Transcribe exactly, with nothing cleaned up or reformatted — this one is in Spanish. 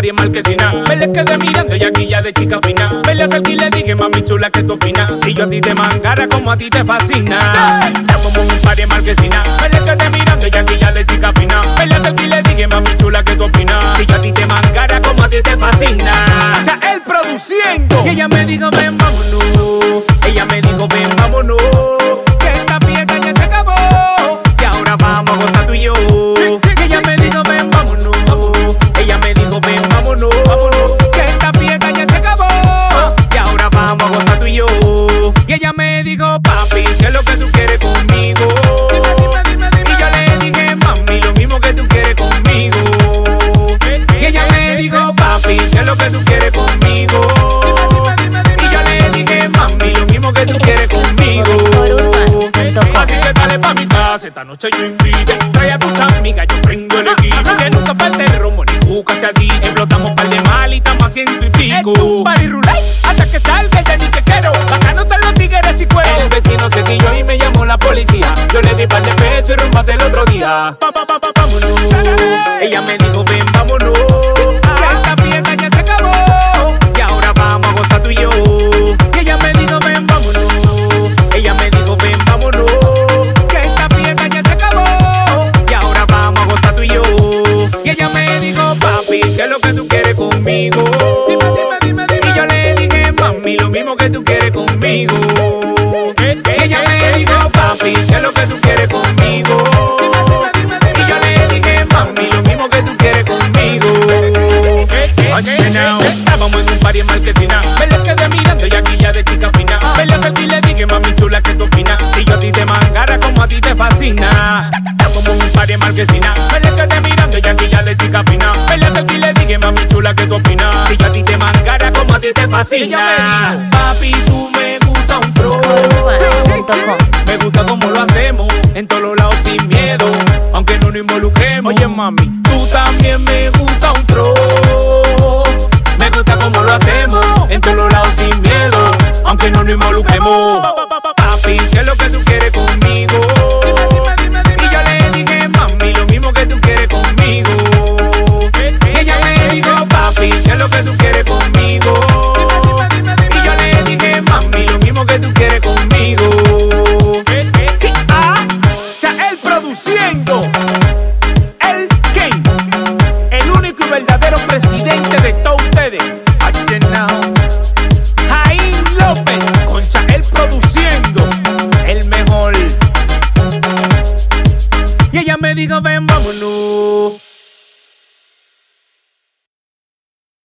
party en Marquesina. Me le quedé mirando y aquí ya de chica fina. Me le acerqué y le dije, mami chula, ¿qué tú opinas? Si yo a ti te mangara como a ti te fascina. Estamos en un party en Marquesina. Me le quedé mirando y aquí ya de chica fina. Me le acerqué y le dije, mami chula, ¿qué tú opinas? Si yo a ti te mangara como a ti te fascina. Ya él produciendo. Y ella me dijo, ven, vámonos. Ella me dijo, ven, vámonos. Que esta fiesta ya se acabó. Y ahora vamos a gozar tú y yo. Y ella me dijo, ven, vámonos. Ella me dijo, ven, vámonos. Que esta fiesta ya se acabó. Y ahora vamos a gozar tú y yo. Y ella me dijo, papi, ¿qué es lo que tú quieres conmigo? Dime, dime, dime, dime. Y yo le dije, mami, lo mismo que tú quieres conmigo. Y ella me dijo, papi, ¿qué es lo que tú quieres conmigo? Dime, dime, dime, dime. Y yo le dije, mami, lo mismo que tú quieres conmigo. Así que dale pa' mi casa, esta noche yo invito. Trae a tus amigas, yo prendo el equipo. Que nunca falte el romo ni juca hacia ti. Explotamos par de mal y estamos a ciento y pico. Es un party roulette hasta que salga el de ni que quiero. Bacano están los tigres y cuero. El vecino se quilló y me llamó la policía. Yo le di par de pesos y rumbate el otro día. Pa, pa, pa, pa, vámonos. Ella me dijo, ven, vámonos. Que esta fiesta ya se acabó. Y ahora vamos a gozar tú y yo. Y ella me dijo, ven, vámonos. Ella me dijo, ven, vámonos. Que esta fiesta ya se acabó. Y ahora vamos a gozar tú y yo. Y ella me dijo, papi, ¿qué es lo que tú quieres conmigo? Dime, dime, dime, dime. Y yo le dije, mami, lo mismo que tú quieres conmigo. Y ella me dijo, papi, ¿qué es lo que tú quieres conmigo? Dime, dime, dime, dime. Y yo le dije, mami, lo mismo que tú quieres conmigo. Oye, now, estábamos en un party en Marquesina. Me le quedé mirando y aquí ya de chica fina. Me le acerqué y le dije, mami chula, ¿qué tú opinas? Si yo a ti te mangara como a ti te fascina. Estábamos en un party en Marquesina. Me le quedé mirando y aquí ya de chica fina. Me le acerqué y le dije, mami chula, ¿qué tú opinas? Si yo a ti te mangara como a ti te fascina. Papi, tú me gusta un pro. Me gusta como lo hacemos, en todos los lados sin miedo, aunque no nos involucremos. Oye, mami, tú también me gusta un pro. Me gusta como lo hacemos, en todos los lados sin miedo, aunque no nos involucremos. Papi, ¿qué es lo que tú quieres conmigo? Dime, dime, dime, dime. Y yo le dije, mami, lo mismo que tú quieres conmigo. Y ella me dijo, papi, ¿qué es lo que tú quieres conmigo? Dime, dime, dime, dime. Y yo le dije, mami, lo mismo que tú quieres conmigo. Sí, ah, ya él produciendo. El King, el único y verdadero presidente de todos ustedes. Jaime López, con Chael produciendo, el mejor. Y ella me dijo, ven, vámonos.